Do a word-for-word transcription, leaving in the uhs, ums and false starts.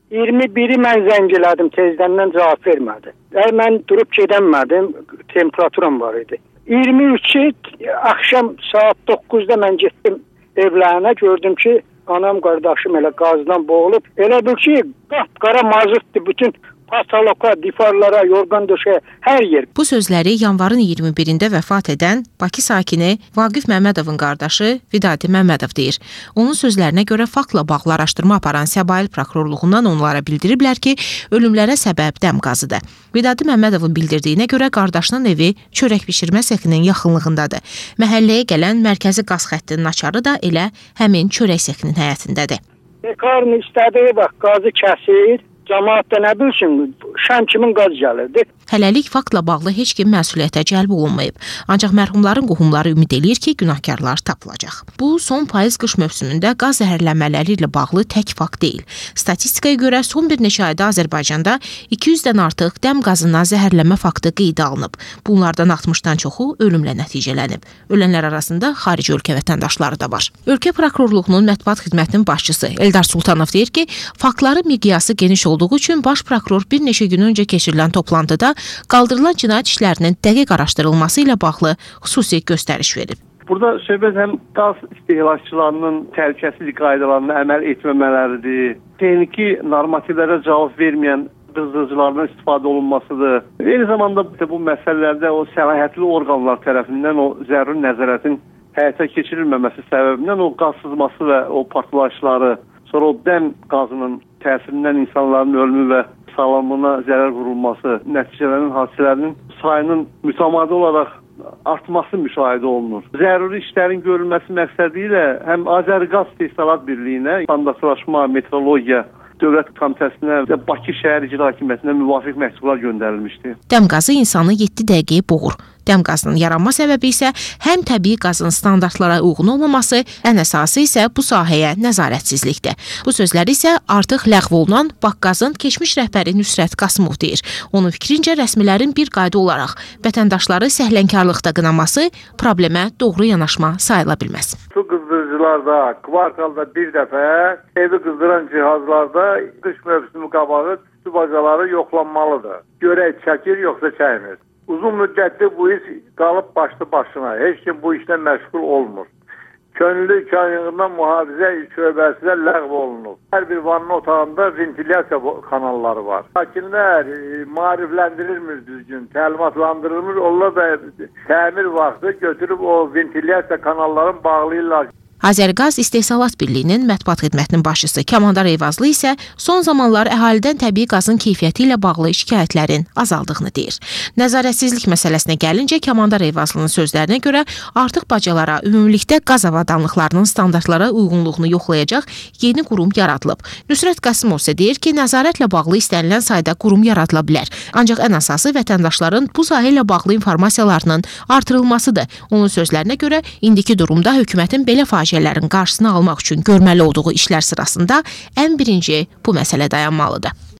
iyirmi biri mən zəng elədim, tezdəndən cavab vermədi. Yəni mən durub gedəmədim, temperaturam var idi. iyirmi üçü axşam saat doqquzda mən getdim evlərinə, gördüm ki, anam, qardaşım elə qazdan boğulub. Elə bil ki, qapqara mazutdur, bütün pataloka, difarlara, yorgan döşəyə, hər yer. Bu sözləri yanvarın iyirmi birində vəfat edən Bakı sakini Vaqif Məmmədovun qardaşı Vidadi Məmmədov deyir. Onun sözlərinə görə faktla bağlı araşdırma aparan Səbail prokurorluğundan onlara bildiriblər ki, ölümlərə səbəb dəm qazıdır. Vidadi Məmmədovun bildirdiyinə görə qardaşının evi çörək bişirmə sexinin yaxınlığındadır. Məhəlləyə gələn mərkəzi qaz xəttinin açarı da elə həmin çörək sexinin həyətindədir. Bekarın istədiyi bax, qazı kəsir. Cəmaət də nə bilsin, şəm kimin qaz gəlirdi. Hələlik faktla bağlı heç kim məsuliyyətə cəlb olunmayıb. Ancaq mərhumların qohumları ümid eləyir ki, günahkarlar tapılacaq. Bu, son payız qış mövsümündə qaz zəhərlənmələri ilə bağlı tək fakt deyil. Statistikaya görə son bir neçə ayda Azərbaycanda iki yüzdən artıq dəm qazından zəhərlənmə faktı qeydə alınıb. Bunlardan altmışdan çoxu ölümlə nəticələnib. Ölənlər arasında xarici ölkə vətəndaşları da var. Ölkə prokurorluğunun mətbuat xidmətinin başçısı Eldar Sultanov deyir ki, faktların miqyası geniş olduğu üçün baş prokuror bir neçə gün öncə keçirilən toplantıda qaldırılan cinayət işlərinin dəqiq araşdırılması ilə bağlı xüsusi göstəriş verib. Burada söhbət həm qaz istehlakçılarının təhlükəsizlik qaydalarına əməl etməmələridir, texniki normativlərə cavab verməyən qızdırıcılardan istifadə olunmasıdır. Eyni zamanda bu məsələlərdə o səlahiyyətli orqanlar tərəfindən o zəruri nəzarətin həyata keçirilməməsi səbəbindən o qaz sızması və o partlayışları, sonra o dəm qazının təsirindən insanların ölümü və sağlamlığına zərər vurulması, nəticələrin, hadisələrinin sayının mütəmadi olaraq artması müşahidə olunur. Zəruri işlərin görülməsi məqsədi ilə həm Azərqaz İstehsalat Birliyinə, standartlaşma, metrologiya Dövlət Komitəsinə və Bakı Şəhər İcra Hakimiyyətinə müvafiq məktublar göndərilmişdi. Dəm qazı insanı yeddi dəqiqəyə boğur. Dəm qazının yaranma səbəbi isə həm təbii qazın standartlara uyğun olmaması, ən əsası isə bu sahəyə nəzarətsizlikdir. Bu sözləri isə artıq ləğv olunan Baqqazın keçmiş rəhbəri Nüsrət Qasımov deyir. Onun fikrincə rəsmilərin bir qayda olaraq vətəndaşları səhlənkarlıqda qınaması problemə doğru yanaşma sayıla bilməz. Su qızdırıcılarda, kvartalda bir dəfə evi qızdıran cihazlarda qış mövsümü qabağı su bacaları yoxlanmalıdır. Görək çəkir, yoxsa çəkmir. Uzun müddətli bu iş qalıb başlı başına. Heç kim bu işlə məşğul olmur. Könüllü kaynağından mühafizə şöbəsi də ləğv olunur. Hər bir vanna otağında ventilyasiya kanalları var. Sakinlər e, maarifləndirilmir düzgün, təlimatlandırılmır. Onlar da təmir vaxtı götürüb o ventilyasiya kanallarını bağlayırlar. Azərqaz İstehsalat Birliyinin mətbuat xidmətinin başçısı Kamandar Eyvazlı isə son zamanlar əhalidən təbii qazın keyfiyyəti ilə bağlı şikayətlərin azaldığını deyir. Nəzarətsizlik məsələsinə gəlincə Kamandar Eyvazlının sözlərinə görə artıq bacalara ümumilikdə qaz avadanlıqlarının standartlara uyğunluğunu yoxlayacaq yeni qurum yaradılıb. Nüsrət Qasımov isə deyir ki, nəzarətlə bağlı istənilən sayda qurum yaradıla bilər. Ancaq ən əsası vətəndaşların bu sahə ilə bağlı informasiyalarının artırılmasıdır. Onun sözlərinə görə indiki durumda hökumətin belə faciə faciələrin qarşısını almaq üçün görməli olduğu işlər sırasında ən birinci bu məsələ dayanmalıdır.